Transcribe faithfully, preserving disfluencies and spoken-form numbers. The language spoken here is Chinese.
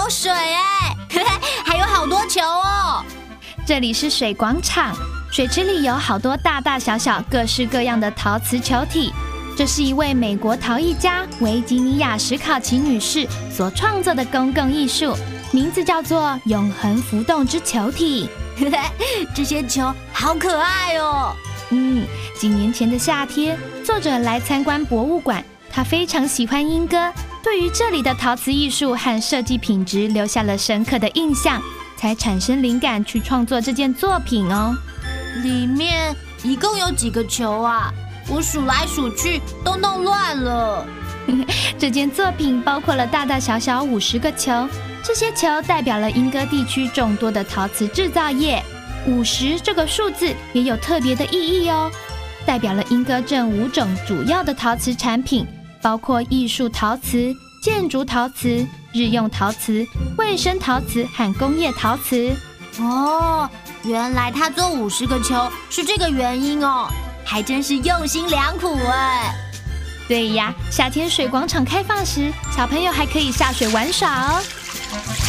有水哎，还有好多球哦。 这里是水广场，水池里有好多大大小小、各式各样的陶瓷球体。这是一位美国陶艺家维吉尼亚·史考奇女士所创作的公共艺术，名字叫做《永恒浮动之球体》。 这些球好可爱哦。 嗯，几年前的夏天，作者来参观博物馆，他非常喜欢莺歌，对于这里的陶瓷艺术和设计品质留下了深刻的印象，才产生灵感去创作这件作品哦。 里面一共有几个球啊？我数来数去都弄乱了。 这件作品包括了大大小小五十个球，这些球代表了莺歌地区众多的陶瓷制造业。五十这个数字也有特别的意义哦，代表了莺歌镇五种主要的陶瓷产品，包括艺术陶瓷、建筑陶瓷、日用陶瓷、卫生陶瓷和工业陶瓷。 哦，原来他做五十个球是这个原因哦，还真是用心良苦哎。 对呀，夏天水广场开放时，小朋友还可以下水玩耍哦。